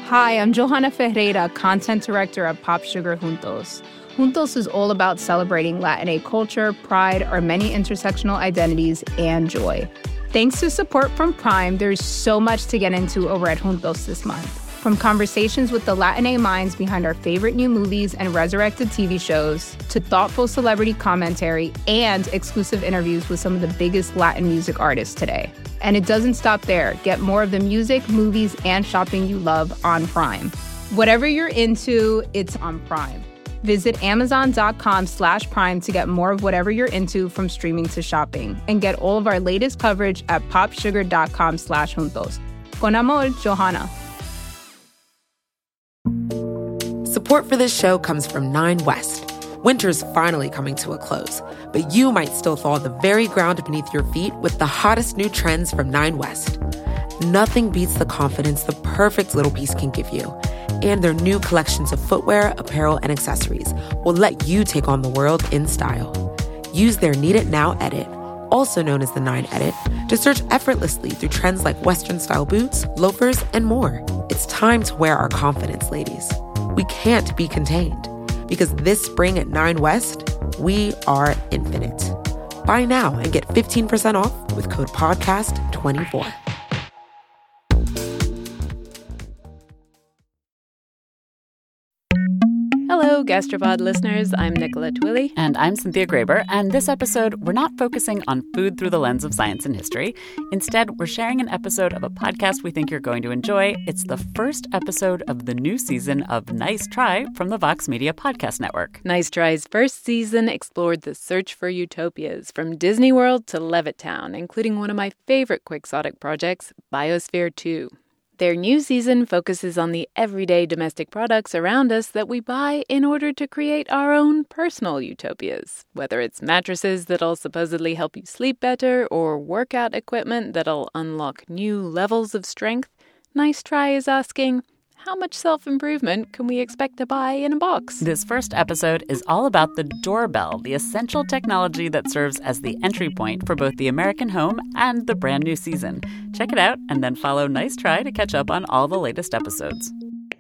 Hi, I'm Johanna Ferreira, content director at Pop Sugar Juntos. Juntos is all about celebrating Latina culture, pride, our many intersectional identities, and joy. Thanks to support from Prime, there's so much to get into over at Juntos this month. From conversations with the Latina minds behind our favorite new movies and resurrected TV shows, to thoughtful celebrity commentary and exclusive interviews with some of the biggest Latin music artists today. And it doesn't stop there. Get more of the music, movies, and shopping you love on Prime. Whatever you're into, it's on Prime. Visit Amazon.com/Prime to get more of whatever you're into, from streaming to shopping. And get all of our latest coverage at popsugar.com/juntos. Con amor, Johanna. Support for this show comes from Nine West. Winter's finally coming to a close, but you might still thaw the very ground beneath your feet with the hottest new trends from Nine West. Nothing beats the confidence the perfect little piece can give you. And their new collections of footwear, apparel, and accessories will let you take on the world in style. Use their Need It Now edit, also known as the 9 Edit, to search effortlessly through trends like Western-style boots, loafers, and more. It's time to wear our confidence, ladies. We can't be contained, because this spring at 9 West, we are infinite. Buy now and get 15% off with code PODCAST24. Hello, Gastropod listeners. I'm Nicola Twilley. And I'm Cynthia Graber. And this episode, we're not focusing on food through the lens of science and history. Instead, we're sharing an episode of a podcast we think you're going to enjoy. It's the first episode of the new season of Nice Try from the Vox Media Podcast Network. Nice Try's first season explored the search for utopias, from Disney World to Levittown, including one of my favorite quixotic projects, Biosphere 2. Their new season focuses on the everyday domestic products around us that we buy in order to create our own personal utopias. Whether it's mattresses that'll supposedly help you sleep better or workout equipment that'll unlock new levels of strength, Nice Try is asking, how much self-improvement can we expect to buy in a box? This first episode is all about the doorbell, the essential technology that serves as the entry point for both the American home and the brand new season. Check it out and then follow Nice Try to catch up on all the latest episodes.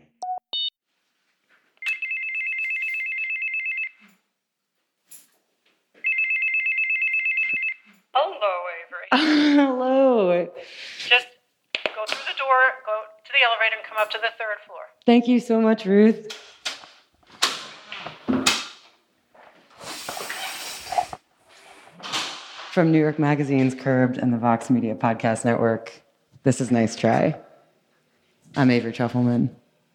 Hello, Avery. Hello. Just go through the door, go to the elevator, and come up to the 3rd floor. Thank you so much, Ruth. From New York Magazine's Curbed and the Vox Media Podcast Network, this is Nice Try. I'm Avery Trufelman.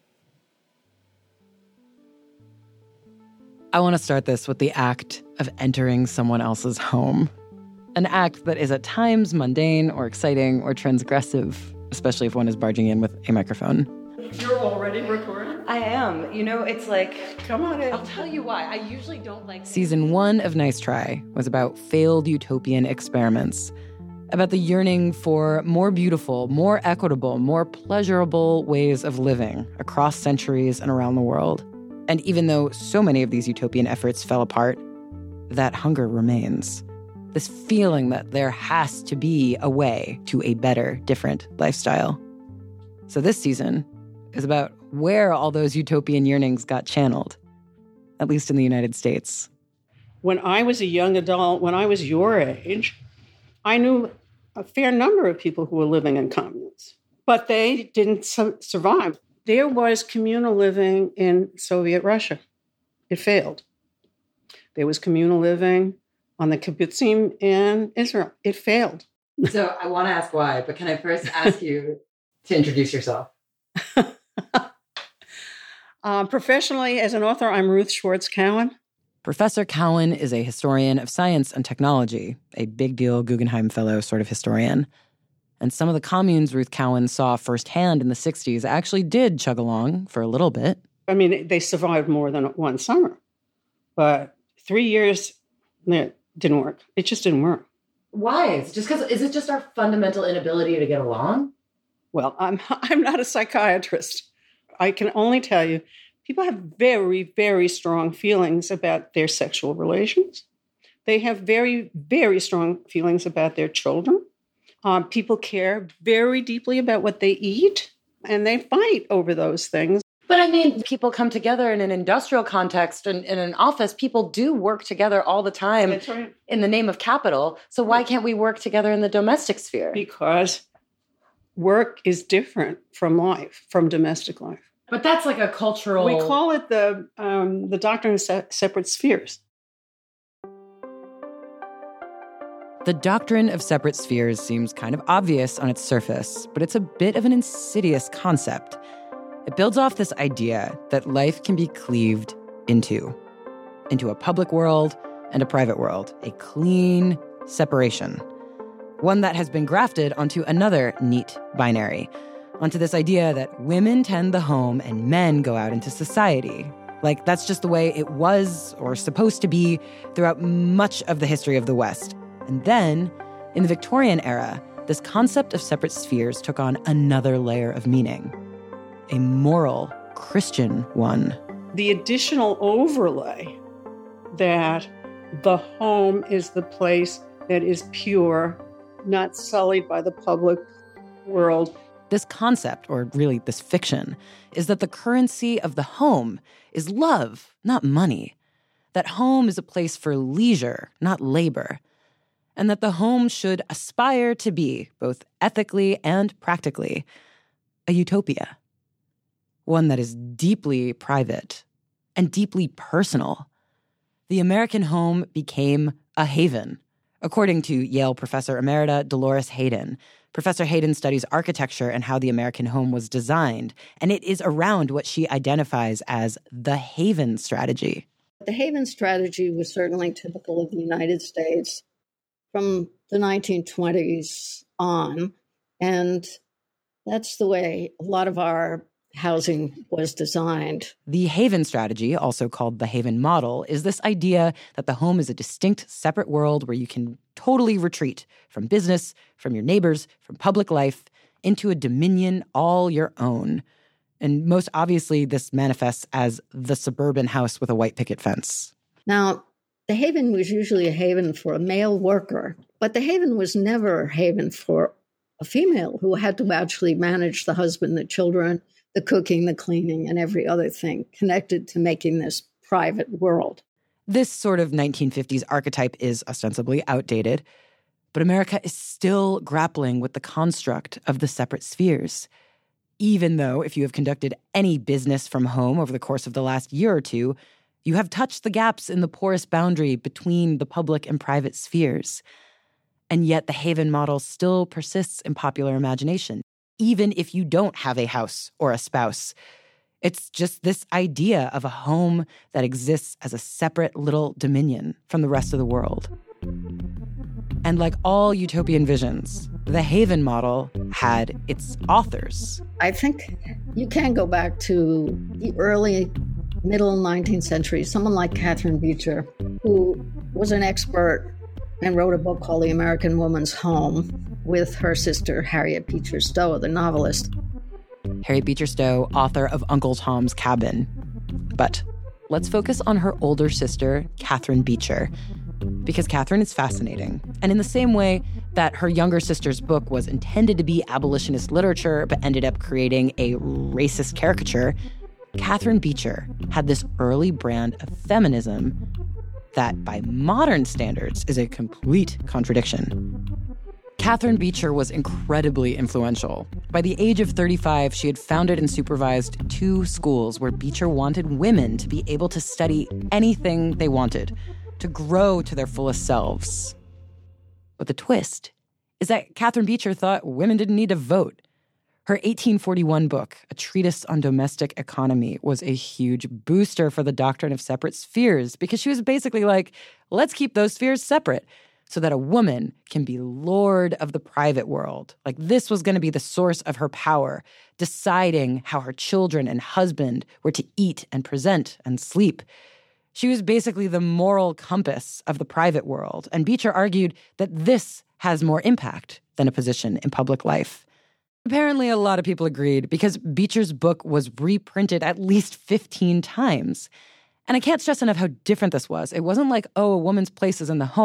I want to start this with the act of entering someone else's home. An act that is at times mundane or exciting or transgressive, especially if one is barging in with a microphone. You're already recording? I am. You know, it's like... Come on in. I'll tell you why. I usually don't like... Season 1 of Nice Try was about failed utopian experiments, about the yearning for more beautiful, more equitable, more pleasurable ways of living across centuries and around the world. And even though so many of these utopian efforts fell apart, that hunger remains. This feeling that there has to be a way to a better, different lifestyle. So this season is about where all those utopian yearnings got channeled, at least in the United States. When I was a young adult, when I was your age, I knew a fair number of people who were living in communes, but they didn't survive. There was communal living in Soviet Russia. It failed. There was communal living on the kibbutzim in Israel. It failed. So I want to ask why, but can I first ask you to introduce yourself? Professionally, as an author, I'm Ruth Schwartz Cowan. Professor Cowan is a historian of science and technology, a big deal Guggenheim Fellow sort of historian. And some of the communes Ruth Cowan saw firsthand in the 60s actually did chug along for a little bit. I mean, they survived more than one summer. But 3 years, it didn't work. It just didn't work. Why? Is it just our fundamental inability to get along? Well, I'm not a psychiatrist. I can only tell you, people have very, very strong feelings about their sexual relations. They have very, very strong feelings about their children. People care very deeply about what they eat. And they fight over those things. But I mean, people come together in an industrial context and in an office. People do work together all the time. That's right. In the name of capital. So why can't we work together in the domestic sphere? Because work is different from life, from domestic life. But that's like a cultural... We call it the doctrine of separate spheres. The doctrine of separate spheres seems kind of obvious on its surface, but it's a bit of an insidious concept. It builds off this idea that life can be cleaved into a public world and a private world, a clean separation. One that has been grafted onto another neat binary, onto this idea that women tend the home and men go out into society. Like, that's just the way it was or supposed to be throughout much of the history of the West. And then, in the Victorian era, this concept of separate spheres took on another layer of meaning, a moral, Christian one. The additional overlay that the home is the place that is pure, not sullied by the public world. This concept, or really this fiction, is that the currency of the home is love, not money. That home is a place for leisure, not labor. And that the home should aspire to be, both ethically and practically, a utopia. One that is deeply private and deeply personal. The American home became a haven, according to Yale professor emerita Dolores Hayden. Professor Hayden studies architecture and how the American home was designed, and it is around what she identifies as the haven strategy. The haven strategy was certainly typical of the United States from the 1920s on, and that's the way a lot of our housing was designed. The haven strategy, also called the haven model, is this idea that the home is a distinct, separate world where you can totally retreat from business, from your neighbors, from public life, into a dominion all your own. And most obviously, this manifests as the suburban house with a white picket fence. Now, the haven was usually a haven for a male worker, but the haven was never a haven for a female who had to actually manage the husband, the children, the cooking, the cleaning, and every other thing connected to making this private world. This sort of 1950s archetype is ostensibly outdated, but America is still grappling with the construct of the separate spheres. Even though, if you have conducted any business from home over the course of the last year or two, you have touched the gaps in the porous boundary between the public and private spheres. And yet the haven model still persists in popular imagination, even if you don't have a house or a spouse. It's just this idea of a home that exists as a separate little dominion from the rest of the world. And like all utopian visions, the haven model had its authors. I think you can go back to the early, middle 19th century, someone like Catherine Beecher, who was an expert and wrote a book called The American Woman's Home with her sister, Harriet Beecher Stowe, the novelist. Harriet Beecher Stowe, author of Uncle Tom's Cabin. But let's focus on her older sister, Catherine Beecher, because Catherine is fascinating. And in the same way that her younger sister's book was intended to be abolitionist literature but ended up creating a racist caricature, Catherine Beecher had this early brand of feminism that, by modern standards, is a complete contradiction. Catherine Beecher was incredibly influential. By the age of 35, she had founded and supervised 2 schools where Beecher wanted women to be able to study anything they wanted, to grow to their fullest selves. But the twist is that Catherine Beecher thought women didn't need to vote. Her 1841 book, A Treatise on Domestic Economy, was a huge booster for the doctrine of separate spheres because she was basically like, let's keep those spheres separate so that a woman can be lord of the private world. Like, this was going to be the source of her power, deciding how her children and husband were to eat and present and sleep. She was basically the moral compass of the private world, and Beecher argued that this has more impact than a position in public life. Apparently, a lot of people agreed because Beecher's book was reprinted at least 15 times. And I can't stress enough how different this was. It wasn't like, oh, a woman's place is in the home. Like,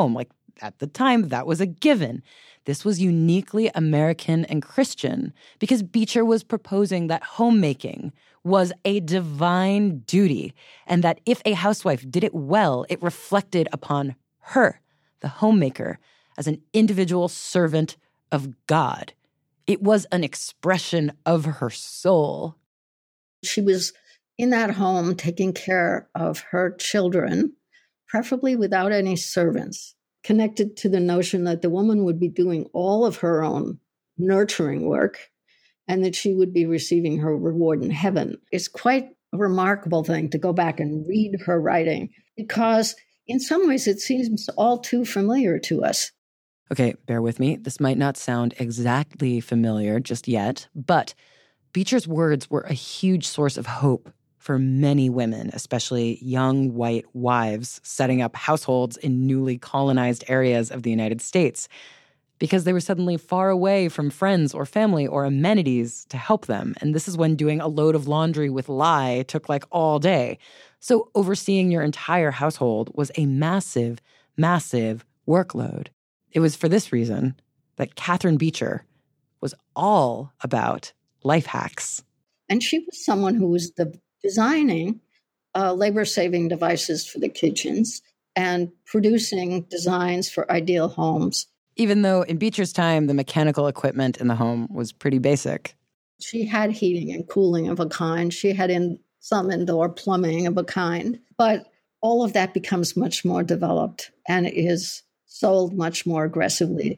at the time, that was a given. This was uniquely American and Christian because Beecher was proposing that homemaking was a divine duty and that if a housewife did it well, it reflected upon her, the homemaker, as an individual servant of God. It was an expression of her soul. She was in that home taking care of her children, preferably without any servants, connected to the notion that the woman would be doing all of her own nurturing work and that she would be receiving her reward in heaven. It's quite a remarkable thing to go back and read her writing because in some ways it seems all too familiar to us. Okay, bear with me. This might not sound exactly familiar just yet, but Beecher's words were a huge source of hope for many women, especially young white wives setting up households in newly colonized areas of the United States, because they were suddenly far away from friends or family or amenities to help them. And this is when doing a load of laundry with lye took like all day. So overseeing your entire household was a massive, massive workload. It was for this reason that Catherine Beecher was all about life hacks. And she was someone who was designing labor-saving devices for the kitchens and producing designs for ideal homes. Even though in Beecher's time, the mechanical equipment in the home was pretty basic. She had heating and cooling of a kind. She had some indoor plumbing of a kind. But all of that becomes much more developed and is sold much more aggressively.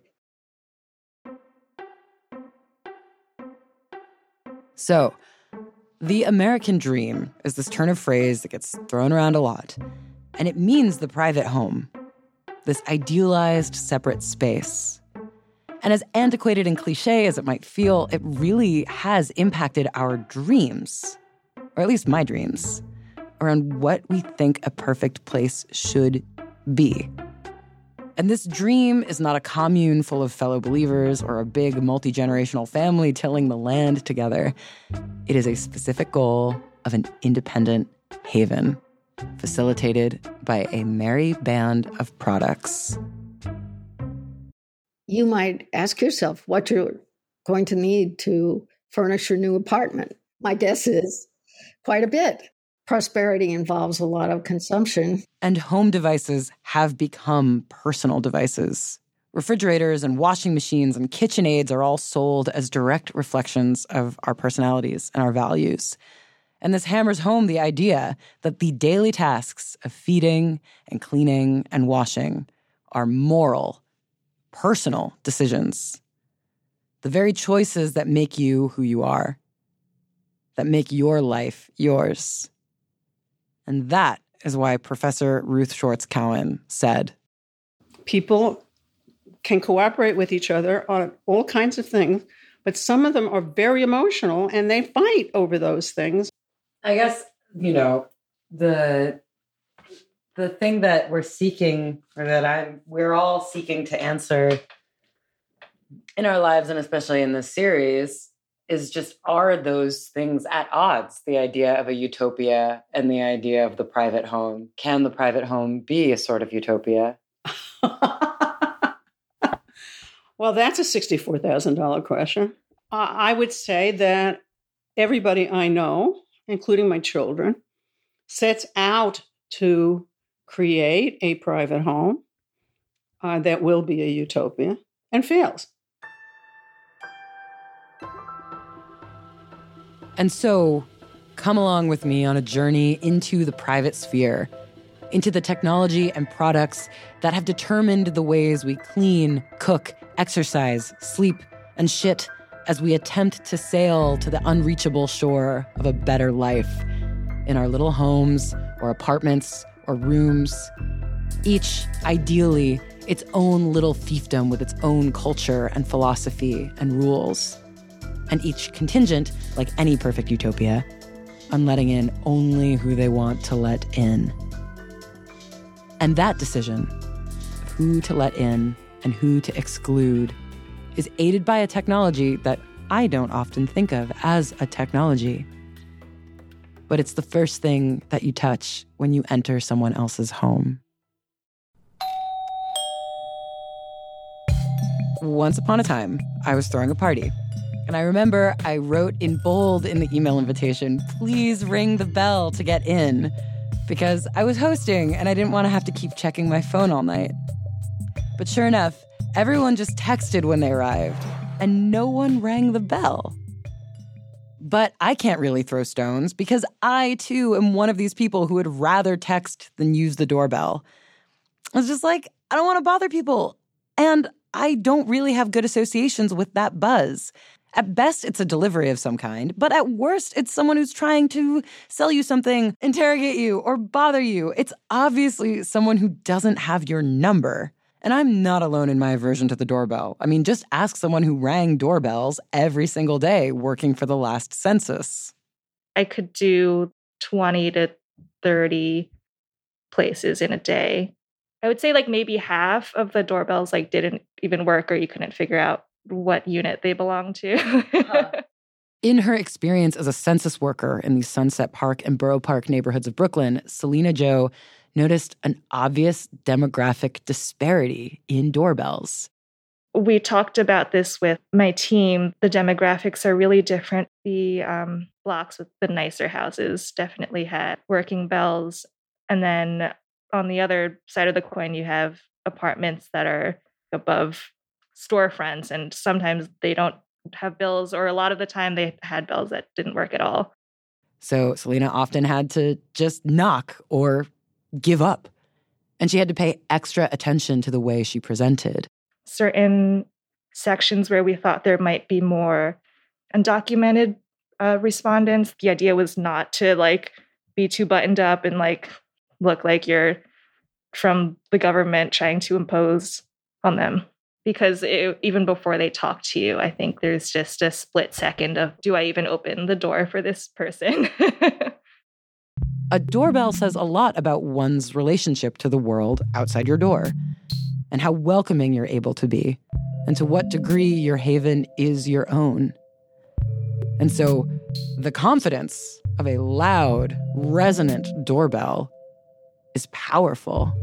So, the American dream is this turn of phrase that gets thrown around a lot. And it means the private home, this idealized separate space. And as antiquated and cliche as it might feel, it really has impacted our dreams, or at least my dreams, around what we think a perfect place should be. And this dream is not a commune full of fellow believers or a big multi-generational family tilling the land together. It is a specific goal of an independent haven, facilitated by a merry band of products. You might ask yourself what you're going to need to furnish your new apartment. My guess is quite a bit. Prosperity involves a lot of consumption. And home devices have become personal devices. Refrigerators and washing machines and KitchenAids are all sold as direct reflections of our personalities and our values. And this hammers home the idea that the daily tasks of feeding and cleaning and washing are moral, personal decisions. The very choices that make you who you are, that make your life yours. And that is why Professor Ruth Schwartz Cowan said, people can cooperate with each other on all kinds of things, but some of them are very emotional and they fight over those things. I guess, the thing that we're seeking, or that we're all seeking to answer in our lives, and especially in this series, is just, are those things at odds? The idea of a utopia and the idea of the private home. Can the private home be a sort of utopia? Well, that's a $64,000 question. I would say that everybody I know, including my children, sets out to create a private home that will be a utopia and fails. And so, come along with me on a journey into the private sphere, into the technology and products that have determined the ways we clean, cook, exercise, sleep, and shit as we attempt to sail to the unreachable shore of a better life in our little homes or apartments or rooms, each ideally its own little fiefdom with its own culture and philosophy and rules. And each contingent, like any perfect utopia, on letting in only who they want to let in. And that decision of who to let in and who to exclude is aided by a technology that I don't often think of as a technology. But it's the first thing that you touch when you enter someone else's home. once upon a time, I was throwing a party. And I remember I wrote in bold in the email invitation, "Please ring the bell to get in," because I was hosting and I didn't want to have to keep checking my phone all night. But sure enough, everyone just texted when they arrived, and no one rang the bell. But I can't really throw stones because I, too, am one of these people who would rather text than use the doorbell. I was just like, I don't want to bother people. And I don't really have good associations with that buzz. At best, it's a delivery of some kind, but at worst, it's someone who's trying to sell you something, interrogate you, or bother you. It's obviously someone who doesn't have your number. And I'm not alone in my aversion to the doorbell. I mean, just ask someone who rang doorbells every single day working for the last census. I could do 20 to 30 places in a day. I would say like maybe half of the doorbells like didn't even work, or you couldn't figure out what unit they belong to. In her experience as a census worker in the Sunset Park and Borough Park neighborhoods of Brooklyn, Selena Jo noticed an obvious demographic disparity in doorbells. We talked about this with my team. The demographics are really different. The blocks with the nicer houses definitely had working bells. And then on the other side of the coin, you have apartments that are above storefronts, and sometimes they don't have bells, or a lot of the time they had bells that didn't work at all. So Selena often had to just knock or give up, and she had to pay extra attention to the way she presented. Certain sections where we thought there might be more undocumented respondents, the idea was not to like be too buttoned up and like look like you're from the government trying to impose on them. Because even before they talk to you, I think there's just a split second of, do I even open the door for this person? A doorbell says a lot about one's relationship to the world outside your door, and how welcoming you're able to be, and to what degree your haven is your own. And so the confidence of a loud, resonant doorbell is powerful.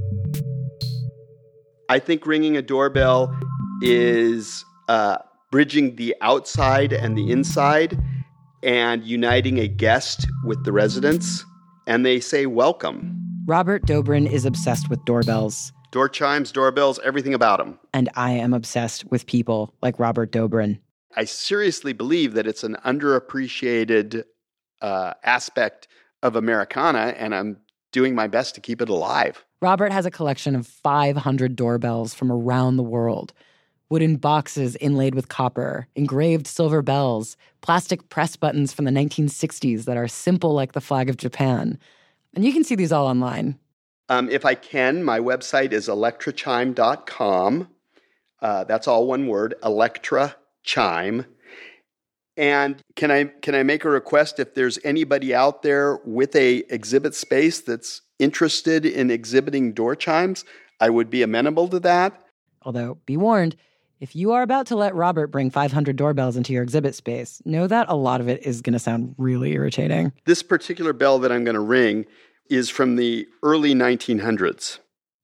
I think ringing a doorbell is bridging the outside and the inside and uniting a guest with the residents. And they say welcome. Robert Dobrin is obsessed with doorbells. Door chimes, doorbells, everything about them. And I am obsessed with people like Robert Dobrin. I seriously believe that it's an underappreciated aspect of Americana, and I'm doing my best to keep it alive. Robert has a collection of 500 doorbells from around the world. Wooden boxes inlaid with copper, engraved silver bells, plastic press buttons from the 1960s that are simple like the flag of Japan. And you can see these all online. If I can, my website is electrachime.com. That's all one word, Electra Chime. And can I make a request? If there's anybody out there with a exhibit space that's interested in exhibiting door chimes, I would be amenable to that. Although, be warned, if you are about to let Robert bring 500 doorbells into your exhibit space, know that a lot of it is going to sound really irritating. This particular bell that I'm going to ring is from the early 1900s.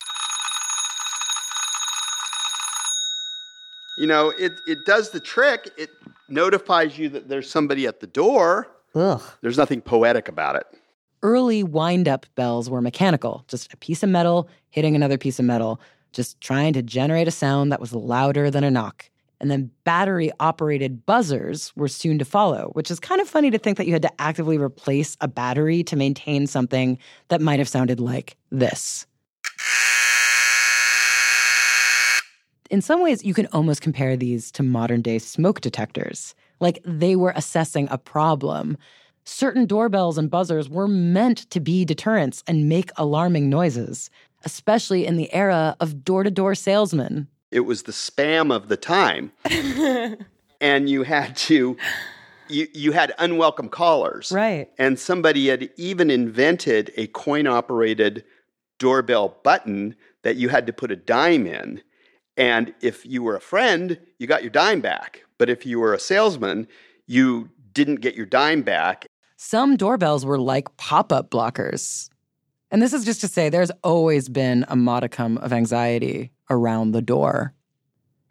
You know, it does the trick. It notifies you that there's somebody at the door. Ugh. There's nothing poetic about it. Early wind-up bells were mechanical, just a piece of metal hitting another piece of metal, just trying to generate a sound that was louder than a knock. And then battery-operated buzzers were soon to follow, which is kind of funny to think that you had to actively replace a battery to maintain something that might have sounded like this. In some ways, you can almost compare these to modern-day smoke detectors. Like they were assessing a problem. Certain doorbells and buzzers were meant to be deterrents and make alarming noises, especially in the era of door-to-door salesmen. It was the spam of the time. And you had to, you had unwelcome callers. Right. And somebody had even invented a coin-operated doorbell button that you had to put a dime in. And if you were a friend, you got your dime back. But if you were a salesman, you didn't get your dime back. Some doorbells were like pop-up blockers. And this is just to say there's always been a modicum of anxiety around the door.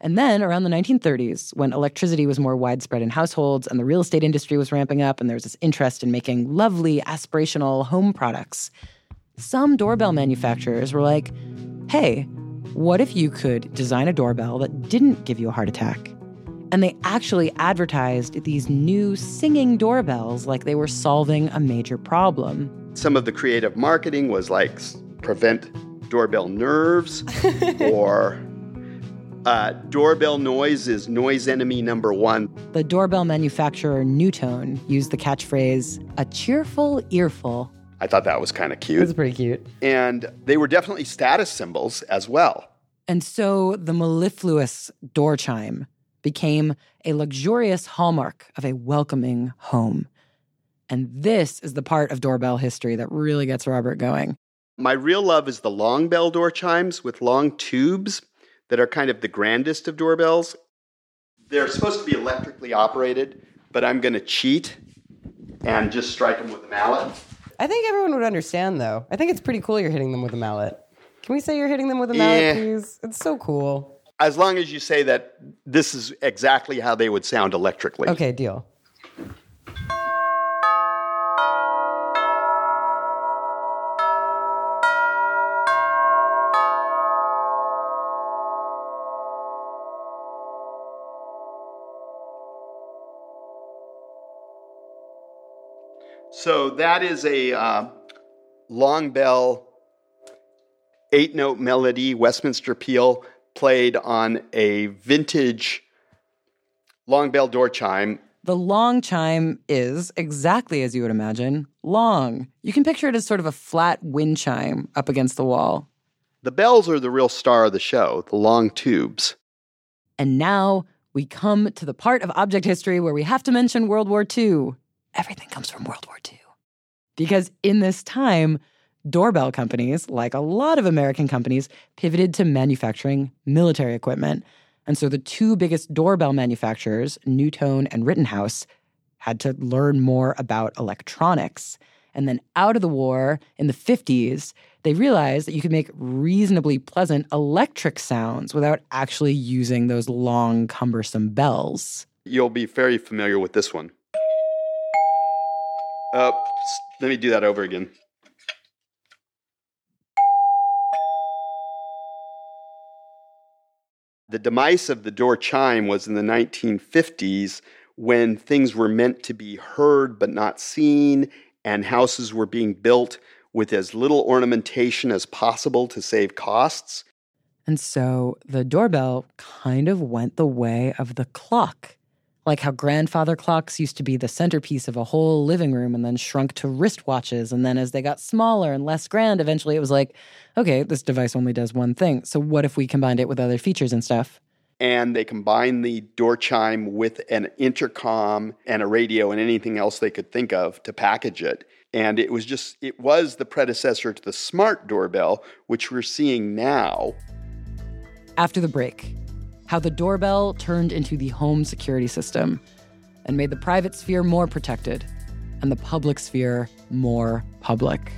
And then around the 1930s, when electricity was more widespread in households and the real estate industry was ramping up and there was this interest in making lovely, aspirational home products, some doorbell manufacturers were like, hey, what if you could design a doorbell that didn't give you a heart attack? And they actually advertised these new singing doorbells like they were solving a major problem. Some of the creative marketing was like prevent doorbell nerves or doorbell noise is noise enemy number one. The doorbell manufacturer NuTone used the catchphrase, a cheerful earful. I thought that was kind of cute. It was pretty cute. And they were definitely status symbols as well. And so the mellifluous door chime became a luxurious hallmark of a welcoming home. And this is the part of doorbell history that really gets Robert going. My real love is the long bell door chimes with long tubes that are kind of the grandest of doorbells. They're supposed to be electrically operated, but I'm going to cheat and just strike them with a mallet. I think everyone would understand, though. I think it's pretty cool you're hitting them with a mallet. Can we say you're hitting them with a mallet, please? It's so cool. As long as you say that this is exactly how they would sound electrically. Okay, deal. So that is a long bell, 8-note melody, Westminster peal, played on a vintage long bell door chime. The long chime is, exactly as you would imagine, long. You can picture it as sort of a flat wind chime up against the wall. The bells are the real star of the show, the long tubes. And now we come to the part of object history where we have to mention World War II. Everything comes from World War II. Because in this time, doorbell companies, like a lot of American companies, pivoted to manufacturing military equipment. And so the two biggest doorbell manufacturers, NuTone and Rittenhouse, had to learn more about electronics. And then out of the war, in the 50s, they realized that you could make reasonably pleasant electric sounds without actually using those long, cumbersome bells. You'll be very familiar with this one. Let me do that over again. The demise of the door chime was in the 1950s when things were meant to be heard but not seen, and houses were being built with as little ornamentation as possible to save costs. And so the doorbell kind of went the way of the clock. Like how grandfather clocks used to be the centerpiece of a whole living room and then shrunk to wristwatches. And then as they got smaller and less grand, eventually it was like, okay, this device only does one thing. So what if we combined it with other features and stuff? And they combined the door chime with an intercom and a radio and anything else they could think of to package it. And it was the predecessor to the smart doorbell, which we're seeing now. After the break, how the doorbell turned into the home security system and made the private sphere more protected and the public sphere more public.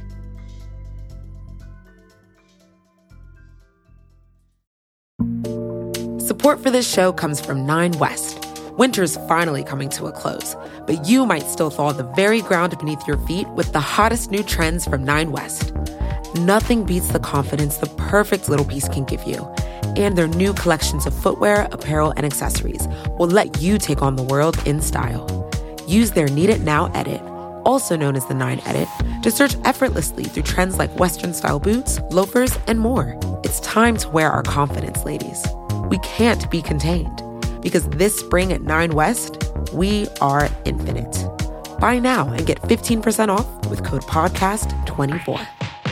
Support for this show comes from Nine West. Winter's finally coming to a close, but you might still thaw the very ground beneath your feet with the hottest new trends from Nine West. Nothing beats the confidence the perfect little piece can give you. And their new collections of footwear, apparel, and accessories will let you take on the world in style. Use their Need It Now edit, also known as the 9 Edit, to search effortlessly through trends like Western-style boots, loafers, and more. It's time to wear our confidence, ladies. We can't be contained, because this spring at 9 West, we are infinite. Buy now and get 15% off with code PODCAST24.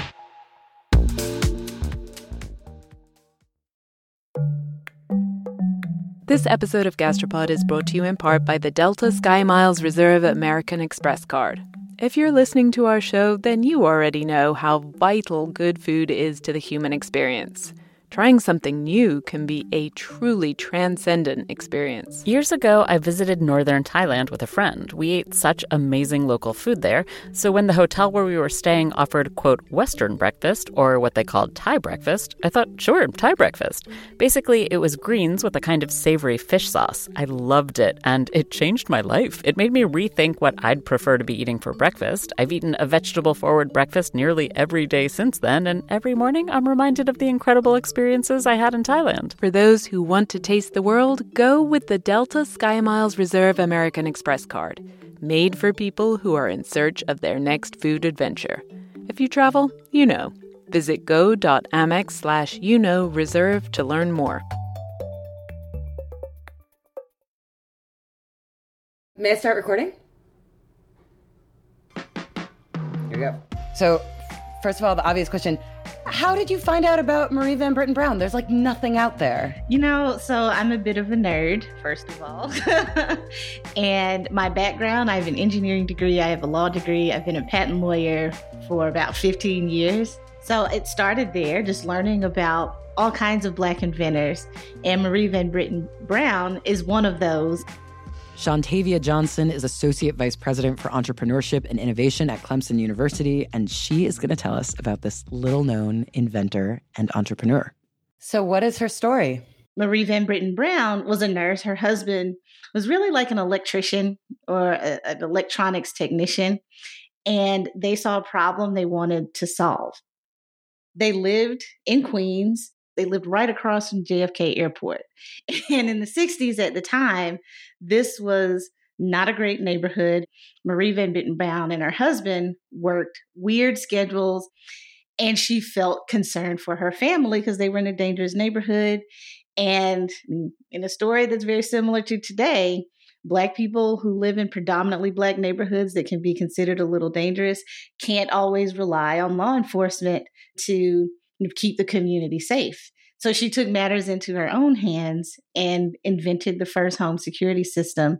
This episode of Gastropod is brought to you in part by the Delta Sky Miles Reserve American Express card. If you're listening to our show, then you already know how vital good food is to the human experience. Trying something new can be a truly transcendent experience. Years ago, I visited northern Thailand with a friend. We ate such amazing local food there. So when the hotel where we were staying offered, quote, Western breakfast, or what they called Thai breakfast, I thought, sure, Thai breakfast. Basically, it was greens with a kind of savory fish sauce. I loved it, and it changed my life. It made me rethink what I'd prefer to be eating for breakfast. I've eaten a vegetable-forward breakfast nearly every day since then, and every morning I'm reminded of the incredible experiences I had in Thailand. For those who want to taste the world, go with the Delta SkyMiles Reserve American Express card, made for people who are in search of their next food adventure. If you travel, you know. Visit go.amex/reserve to learn more. May I start recording? Here we go. So, first of all, the obvious question, how did you find out about Marie Van Britten Brown? There's like nothing out there. So I'm a bit of a nerd, first of all. And my background, I have an engineering degree, I have a law degree, I've been a patent lawyer for about 15 years. So it started there, just learning about all kinds of Black inventors. And Marie Van Britten Brown is one of those. Shantavia Johnson is Associate Vice President for Entrepreneurship and Innovation at Clemson University, and she is going to tell us about this little-known inventor and entrepreneur. So what is her story? Marie Van Britten Brown was a nurse. Her husband was really like an electrician or an electronics technician, and they saw a problem they wanted to solve. They lived in Queens. They lived right across from JFK Airport. And in the 60s at the time, this was not a great neighborhood. Marie Van Britten Brown and her husband worked weird schedules, and she felt concerned for her family because they were in a dangerous neighborhood. And in a story that's very similar to today, Black people who live in predominantly Black neighborhoods that can be considered a little dangerous can't always rely on law enforcement to keep the community safe. So she took matters into her own hands and invented the first home security system.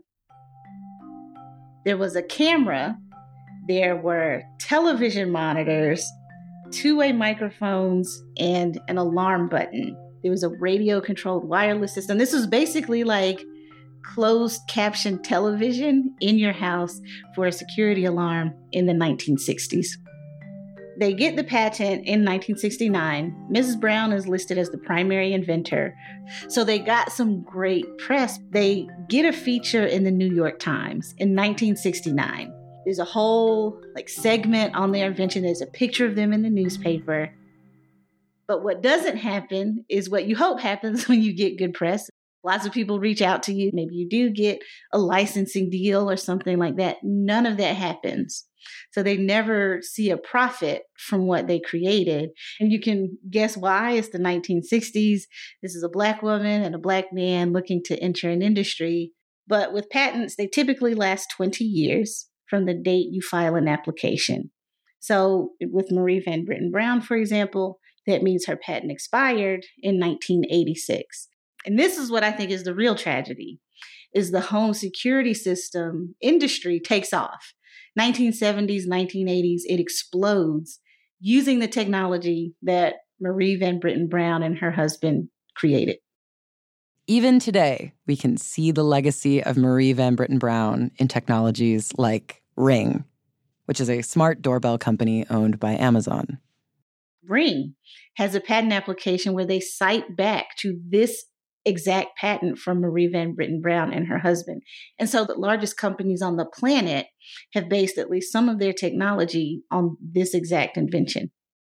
There was a camera, there were television monitors, two-way microphones, and an alarm button. There was a radio-controlled wireless system. This was basically like closed caption television in your house for a security alarm in the 1960s. They get the patent in 1969. Mrs. Brown is listed as the primary inventor. So they got some great press. They get a feature in the New York Times in 1969. There's a whole segment on their invention. There's a picture of them in the newspaper. But what doesn't happen is what you hope happens when you get good press. Lots of people reach out to you. Maybe you do get a licensing deal or something like that. None of that happens. So they never see a profit from what they created. And you can guess why. It's the 1960s. This is a Black woman and a Black man looking to enter an industry. But with patents, they typically last 20 years from the date you file an application. So with Marie Van Britten Brown, for example, that means her patent expired in 1986. And this is what I think is the real tragedy, is the home security system industry takes off. 1970s, 1980s, it explodes using the technology that Marie Van Britten Brown and her husband created. Even today, we can see the legacy of Marie Van Britten Brown in technologies like Ring, which is a smart doorbell company owned by Amazon. Ring has a patent application where they cite back to this exact patent from Marie Van Britten Brown and her husband. And so the largest companies on the planet have based at least some of their technology on this exact invention.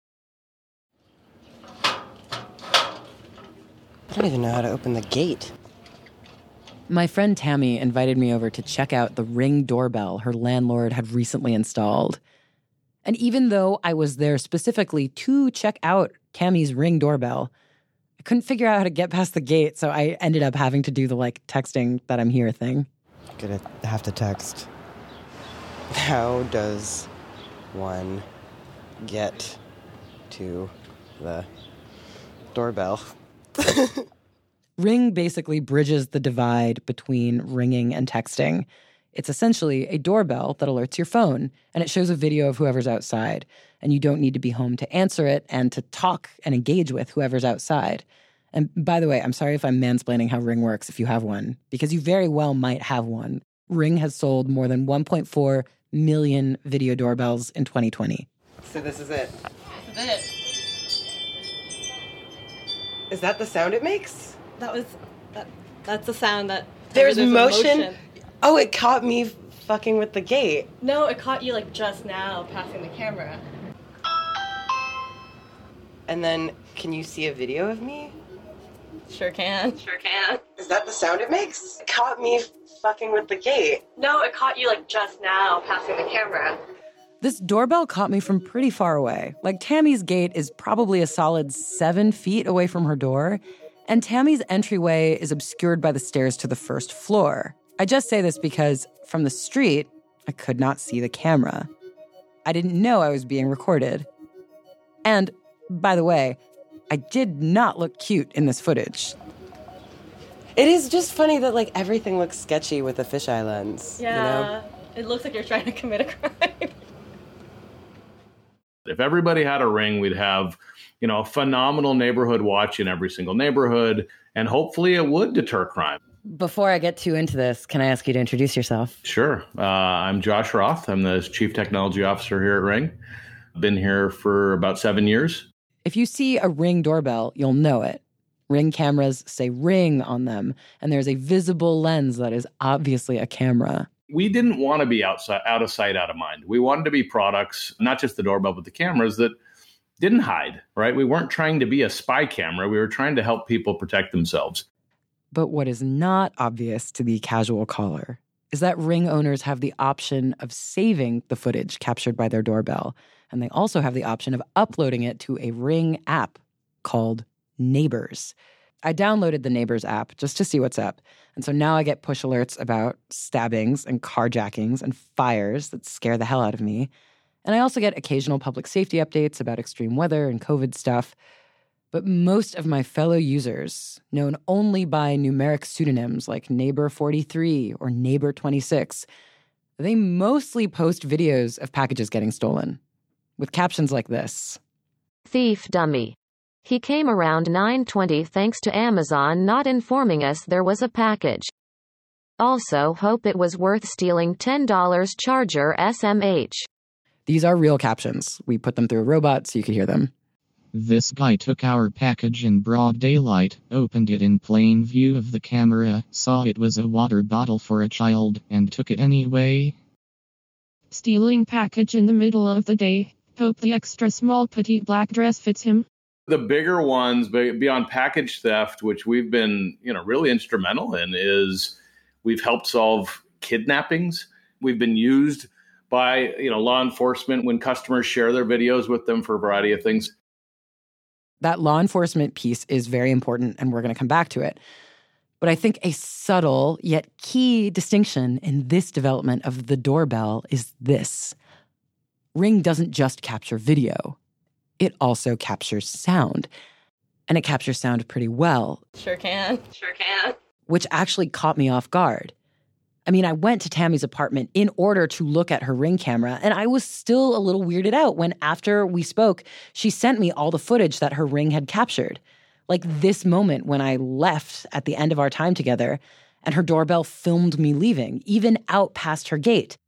I don't even know how to open the gate. My friend Tammy invited me over to check out the Ring doorbell her landlord had recently installed. And even though I was there specifically to check out Tammy's Ring doorbell, I couldn't figure out how to get past the gate, so I ended up having to do the texting that I'm here thing. Gonna have to text. How does one get to the doorbell? Ring basically bridges the divide between ringing and texting. It's essentially a doorbell that alerts your phone, and it shows a video of whoever's outside. And you don't need to be home to answer it and to talk and engage with whoever's outside. And by the way, I'm sorry if I'm mansplaining how Ring works if you have one, because you very well might have one. Ring has sold more than 1.4 million video doorbells in 2020. So this is it. This is it. Is that the sound it makes? That's the sound that... There's motion? Oh, it caught me fucking with the gate. No, it caught you like just now passing the camera. And then, can you see a video of me? Sure can. Is that the sound it makes? It caught me fucking with the gate. No, it caught you like just now passing the camera. This doorbell caught me from pretty far away. Like, Tammy's gate is probably a solid 7 feet away from her door, and Tammy's entryway is obscured by the stairs to the first floor. I just say this because from the street, I could not see the camera. I didn't know I was being recorded. And, by the way, I did not look cute in this footage. It is just funny that, like, everything looks sketchy with a fisheye lens. Yeah, you know? It looks like you're trying to commit a crime. If everybody had a Ring, we'd have, a phenomenal neighborhood watch in every single neighborhood, and hopefully it would deter crime. Before I get too into this, can I ask you to introduce yourself? Sure. I'm Josh Roth. I'm the Chief Technology Officer here at Ring. I've been here for about 7 years. If you see a Ring doorbell, you'll know it. Ring cameras say Ring on them, and there's a visible lens that is obviously a camera. We didn't want to be out of sight, out of mind. We wanted to be products, not just the doorbell, but the cameras that didn't hide, right? We weren't trying to be a spy camera. We were trying to help people protect themselves. But what is not obvious to the casual caller is that Ring owners have the option of saving the footage captured by their doorbell. And they also have the option of uploading it to a Ring app called Neighbors. I downloaded the Neighbors app just to see what's up. And so now I get push alerts about stabbings and carjackings and fires that scare the hell out of me. And I also get occasional public safety updates about extreme weather and COVID stuff. But most of my fellow users, known only by numeric pseudonyms like Neighbor43 or Neighbor26, they mostly post videos of packages getting stolen, with captions like this. Thief dummy. He came around 9:20 thanks to Amazon not informing us there was a package. Also hope it was worth stealing $10 charger SMH. These are real captions. We put them through a robot so you could hear them. This guy took our package in broad daylight, opened it in plain view of the camera, saw it was a water bottle for a child, and took it anyway. Stealing package in the middle of the day. Hope the extra small petite black dress fits him. The bigger ones beyond package theft, which we've been, really instrumental in, is we've helped solve kidnappings. We've been used by, law enforcement when customers share their videos with them for a variety of things. That law enforcement piece is very important, and we're going to come back to it. But I think a subtle yet key distinction in this development of the doorbell is this. Ring doesn't just capture video. It also captures sound. And it captures sound pretty well. Sure can. Which actually caught me off guard. I mean, I went to Tammy's apartment in order to look at her Ring camera, and I was still a little weirded out when, after we spoke, she sent me all the footage that her Ring had captured. Like this moment when I left at the end of our time together, and her doorbell filmed me leaving, even out past her gate.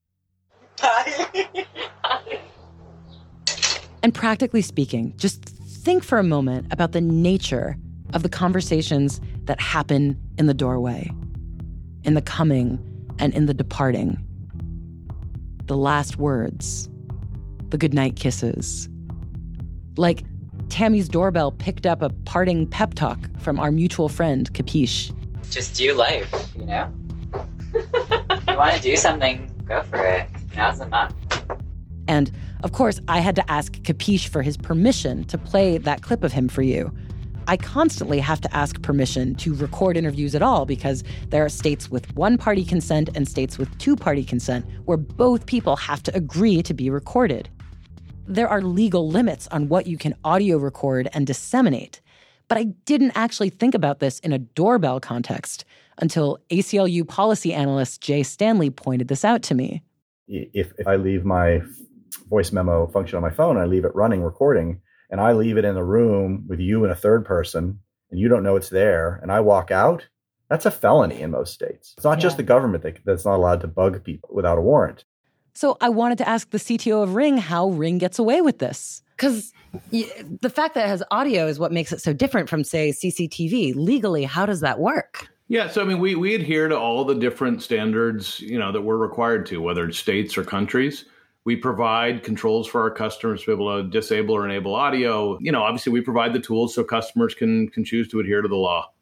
And practically speaking, just think for a moment about the nature of the conversations that happen in the doorway, in the coming and in the departing. The last words, the goodnight kisses. Like Tammy's doorbell picked up a parting pep talk from our mutual friend, Capiche. Just do life, If you want to do something, go for it. Now's the month. And, of course, I had to ask Capiche for his permission to play that clip of him for you. I constantly have to ask permission to record interviews at all because there are states with one-party consent and states with two-party consent where both people have to agree to be recorded. There are legal limits on what you can audio record and disseminate, But I didn't actually think about this in a doorbell context until ACLU policy analyst Jay Stanley pointed this out to me. If I leave my voice memo function on my phone, I leave it running, recording, and I leave it in a room with you and a third person, and you don't know it's there, and I walk out, that's a felony in most states. It's not just the government that's not allowed to bug people without a warrant. So I wanted to ask the CTO of Ring how Ring gets away with this. Because the fact that it has audio is what makes it so different from, say, CCTV. Legally, how does that work? Yeah, so I mean, we adhere to all the different standards, that we're required to, whether it's states or countries. We provide controls for our customers to be able to disable or enable audio. Obviously, we provide the tools so customers can choose to adhere to the law.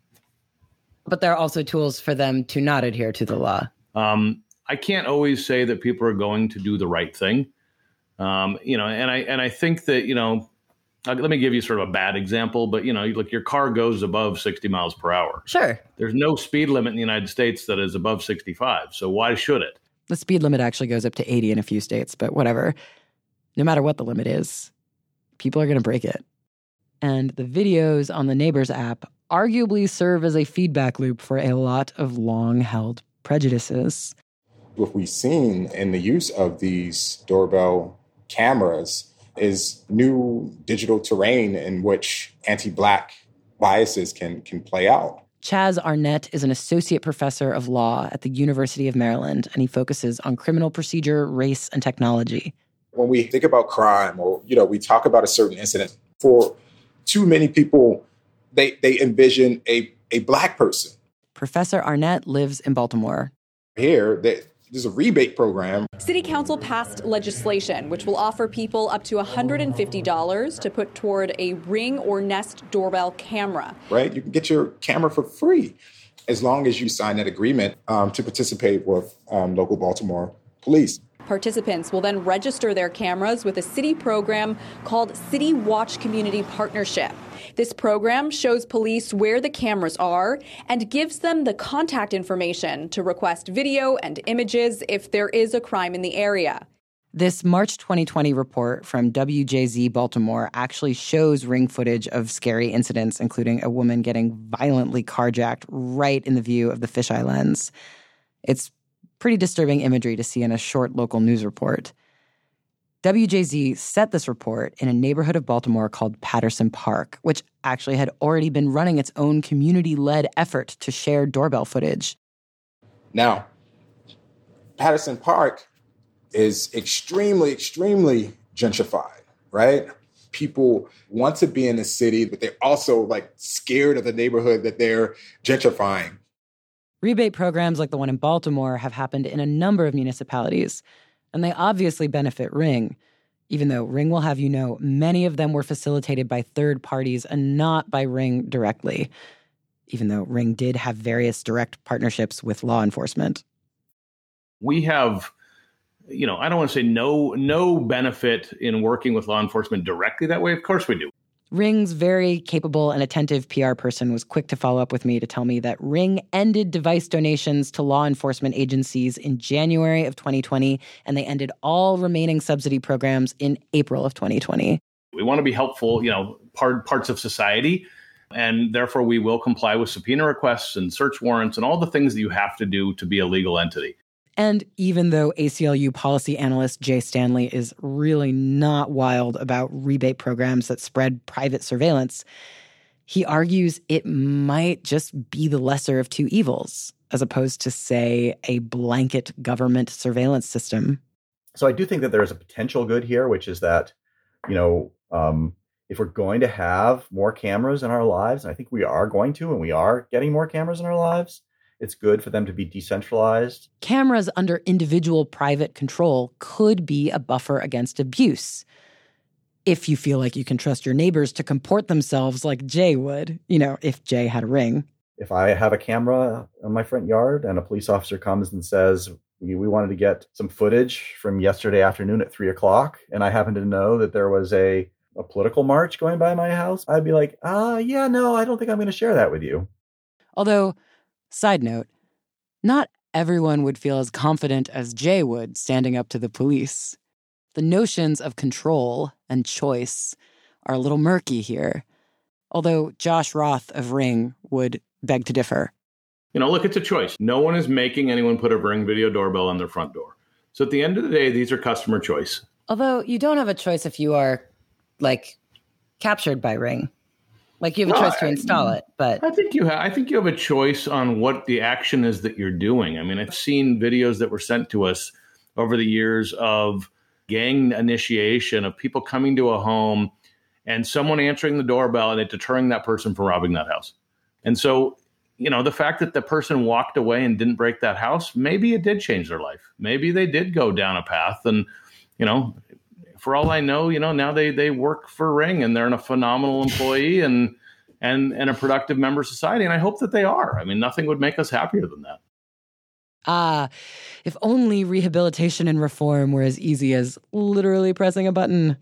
But there are also tools for them to not adhere to the law. I can't always say that people are going to do the right thing. And I think that, let me give you sort of a bad example, but, your car goes above 60 miles per hour. Sure. There's no speed limit in the United States that is above 65. So why should it? The speed limit actually goes up to 80 in a few states, but whatever. No matter what the limit is, people are going to break it. And the videos on the Neighbors app arguably serve as a feedback loop for a lot of long-held prejudices. What we've seen in the use of these doorbell cameras is new digital terrain in which anti-Black biases can play out. Chaz Arnett is an associate professor of law at the University of Maryland, and he focuses on criminal procedure, race, and technology. When we think about crime or, we talk about a certain incident, for too many people, they envision a Black person. Professor Arnett lives in Baltimore. Here, there's a rebate program. City Council passed legislation which will offer people up to $150 to put toward a Ring or Nest doorbell camera. Right? You can get your camera for free as long as you sign that agreement to participate with local Baltimore police. Participants will then register their cameras with a city program called City Watch Community Partnership. This program shows police where the cameras are and gives them the contact information to request video and images if there is a crime in the area. This March 2020 report from WJZ Baltimore actually shows Ring footage of scary incidents, including a woman getting violently carjacked right in the view of the fisheye lens. It's pretty disturbing imagery to see in a short local news report. WJZ set this report in a neighborhood of Baltimore called Patterson Park, which actually had already been running its own community-led effort to share doorbell footage. Now, Patterson Park is extremely, extremely gentrified, right? People want to be in the city, but they're also scared of the neighborhood that they're gentrifying. Rebate programs like the one in Baltimore have happened in a number of municipalities, and they obviously benefit Ring, even though Ring will have you know many of them were facilitated by third parties and not by Ring directly, even though Ring did have various direct partnerships with law enforcement. We have, I don't want to say no benefit in working with law enforcement directly that way. Of course we do. Ring's very capable and attentive PR person was quick to follow up with me to tell me that Ring ended device donations to law enforcement agencies in January of 2020, and they ended all remaining subsidy programs in April of 2020. We want to be helpful, parts of society, and therefore we will comply with subpoena requests and search warrants and all the things that you have to do to be a legal entity. And even though ACLU policy analyst Jay Stanley is really not wild about rebate programs that spread private surveillance, he argues it might just be the lesser of two evils, as opposed to, say, a blanket government surveillance system. So I do think that there's a potential good here, which is that, if we're going to have more cameras in our lives, and I think we are going to, and we are getting more cameras in our lives, it's good for them to be decentralized. Cameras under individual private control could be a buffer against abuse. If you feel like you can trust your neighbors to comport themselves like Jay would, if Jay had a Ring. If I have a camera in my front yard and a police officer comes and says, we wanted to get some footage from yesterday afternoon at 3:00, and I happen to know that there was a political march going by my house, I'd be like, yeah, no, I don't think I'm going to share that with you. Although, side note, not everyone would feel as confident as Jay would standing up to the police. The notions of control and choice are a little murky here. although Josh Roth of Ring would beg to differ. Look, it's a choice. No one is making anyone put a Ring video doorbell on their front door. So at the end of the day, these are customer choice. Although you don't have a choice if you are, captured by Ring. You have a choice to install it, but... I think you have a choice on what the action is that you're doing. I've seen videos that were sent to us over the years of gang initiation, of people coming to a home and someone answering the doorbell and it deterring that person from robbing that house. And so, the fact that the person walked away and didn't break that house, maybe it did change their life. Maybe they did go down a path and, for all I know, now they work for Ring and they're a phenomenal employee and a productive member of society. And I hope that they are. Nothing would make us happier than that. If only rehabilitation and reform were as easy as literally pressing a button.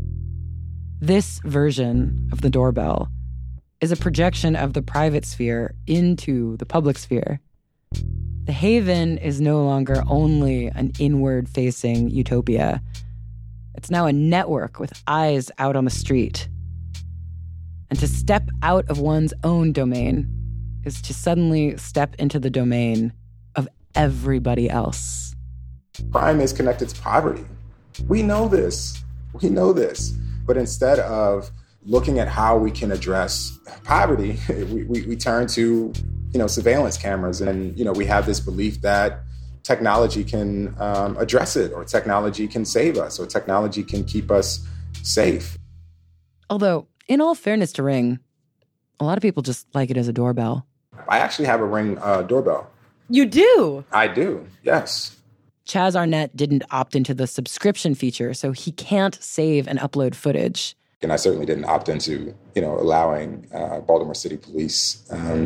This version of the doorbell is a projection of the private sphere into the public sphere. The Haven is no longer only an inward-facing utopia. It's now a network with eyes out on the street. And to step out of one's own domain is to suddenly step into the domain of everybody else. Crime is connected to poverty. We know this. But instead of looking at how we can address poverty, we turn to, surveillance cameras. And, we have this belief that technology can address it, or technology can save us, or technology can keep us safe. Although, in all fairness to Ring, a lot of people just like it as a doorbell. I actually have a Ring doorbell. You do? I do, yes. Chaz Arnett didn't opt into the subscription feature, so he can't save and upload footage. And I certainly didn't opt into, allowing Baltimore City Police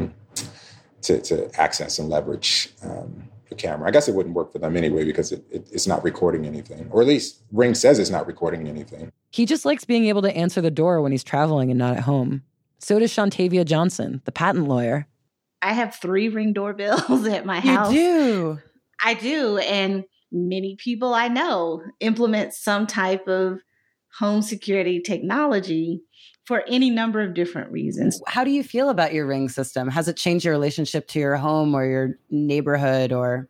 to access and leverage the camera. I guess it wouldn't work for them anyway because it's not recording anything. Or at least Ring says it's not recording anything. He just likes being able to answer the door when he's traveling and not at home. So does Shantavia Johnson, the patent lawyer. I have 3 Ring doorbells at my house. You do? I do. And many people I know implement some type of home security technology for any number of different reasons. How do you feel about your Ring system? Has it changed your relationship to your home or your neighborhood or...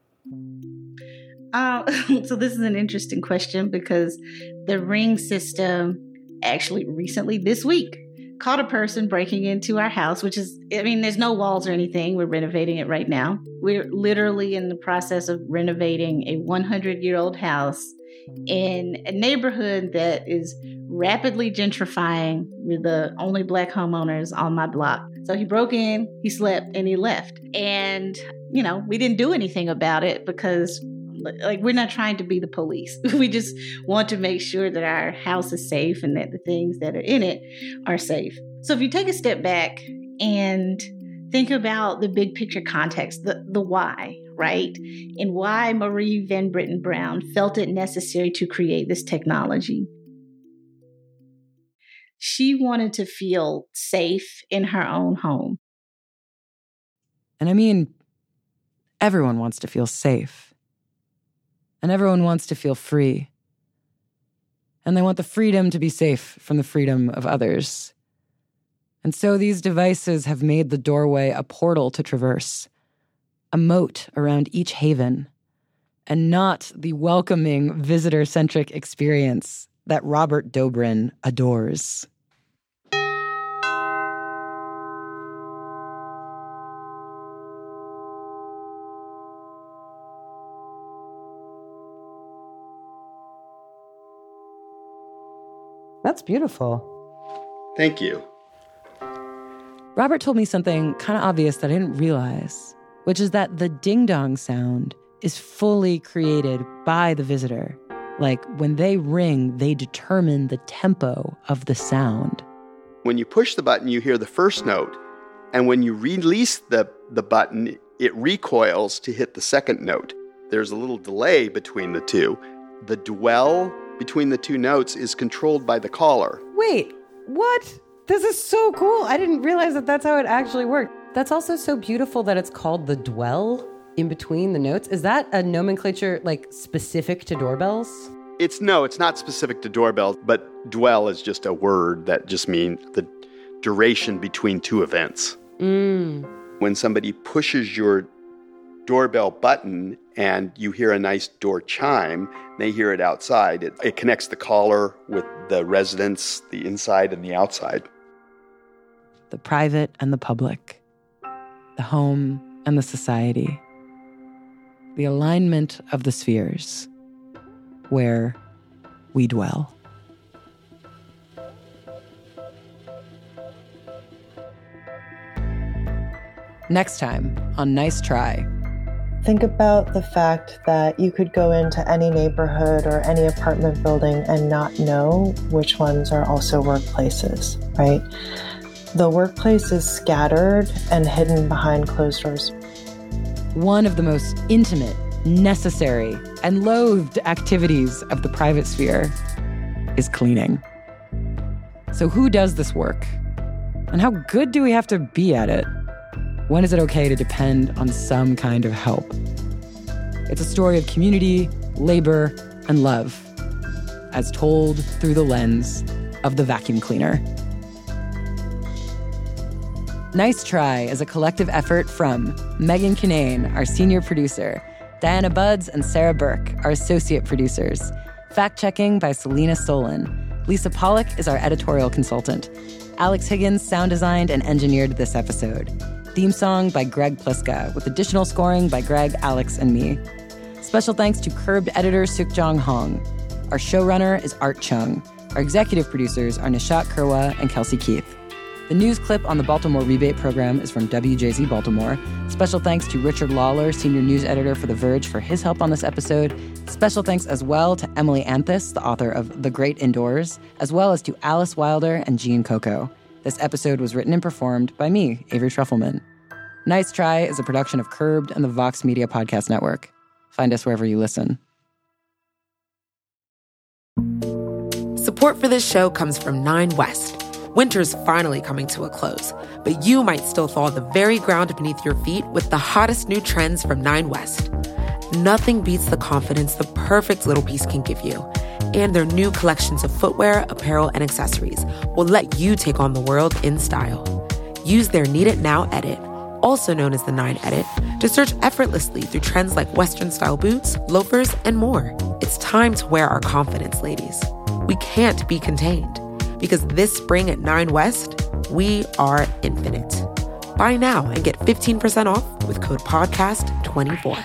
So this is an interesting question because the Ring system actually recently this week caught a person breaking into our house, which is, there's no walls or anything. We're renovating it right now. We're literally in the process of renovating a 100-year-old house in a neighborhood that is rapidly gentrifying. We're the only Black homeowners on my block. So he broke in, he slept, and he left. And, we didn't do anything about it because we're not trying to be the police. We just want to make sure that our house is safe and that the things that are in it are safe. So if you take a step back and think about the big picture context, the why, right? And why Marie Van Britten Brown felt it necessary to create this technology. She wanted to feel safe in her own home. And everyone wants to feel safe. And everyone wants to feel free. And they want the freedom to be safe from the freedom of others. And so these devices have made the doorway a portal to traverse, a moat around each haven, and not the welcoming, visitor-centric experience that Robert Dobrin adores. That's beautiful. Thank you. Robert told me something kind of obvious that I didn't realize, which is that the ding-dong sound is fully created by the visitor. Like, when they ring, they determine the tempo of the sound. When you push the button, you hear the first note. And when you release the button, it recoils to hit the second note. There's a little delay between the two. The dwell between the two notes is controlled by the caller. Wait, what? This is so cool. I didn't realize that that's how it actually worked. That's also so beautiful that it's called the dwell in between the notes. Is that a nomenclature specific to doorbells? It's not specific to doorbells, but dwell is just a word that just means the duration between two events. When somebody pushes your doorbell button and you hear a nice door chime, they hear it outside. It connects the caller with the residents, the inside and the outside. The private and the public. The home and the society. The alignment of the spheres where we dwell. Next time on Nice Try. Think about the fact that you could go into any neighborhood or any apartment building and not know which ones are also workplaces, right? The workplace is scattered and hidden behind closed doors. One of the most intimate, necessary, and loathed activities of the private sphere is cleaning. So who does this work? And how good do we have to be at it? When is it okay to depend on some kind of help? It's a story of community, labor, and love, as told through the lens of the vacuum cleaner. Nice Try is a collective effort from Megan Kinane, our senior producer, Diana Buds and Sarah Burke, our associate producers, fact-checking by Selena Solon. Lisa Pollock is our editorial consultant. Alex Higgins sound designed and engineered this episode. Theme song by Greg Pliska, with additional scoring by Greg, Alex, and me. Special thanks to Curbed editor Sukjong Hong. Our showrunner is Art Chung. Our executive producers are Nishat Kurwa and Kelsey Keith. The news clip on the Baltimore Rebate Program is from WJZ Baltimore. Special thanks to Richard Lawler, senior news editor for The Verge, for his help on this episode. Special thanks as well to Emily Anthis, the author of The Great Indoors, as well as to Alice Wilder and Jean Coco. This episode was written and performed by me, Avery Trufelman. Nice Try is a production of Curbed and the Vox Media Podcast Network. Find us wherever you listen. Support for this show comes from 9 West. Winter's finally coming to a close, but you might still thaw the very ground beneath your feet with the hottest new trends from 9 West. Nothing beats the confidence the perfect little piece can give you. And their new collections of footwear, apparel, and accessories will let you take on the world in style. Use their Need It Now edit, also known as the 9 Edit, to search effortlessly through trends like Western-style boots, loafers, and more. It's time to wear our confidence, ladies. We can't be contained, because this spring at 9 West, we are infinite. Buy now and get 15% off with code PODCAST24.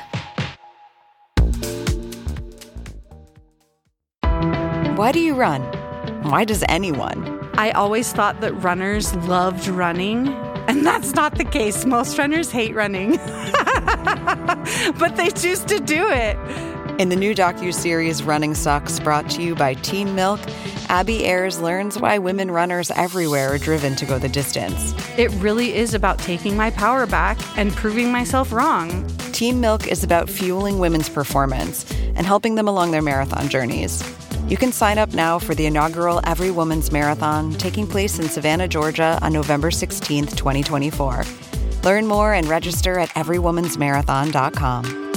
Why do you run? Why does anyone? I always thought that runners loved running, and that's not the case. Most runners hate running, but they choose to do it. In the new docuseries Running Sucks, brought to you by Teen Milk, Abby Ayers learns why women runners everywhere are driven to go the distance. It really is about taking my power back and proving myself wrong. Teen Milk is about fueling women's performance and helping them along their marathon journeys. You can sign up now for the inaugural Every Woman's Marathon, taking place in Savannah, Georgia on November 16th, 2024. Learn more and register at everywomansmarathon.com.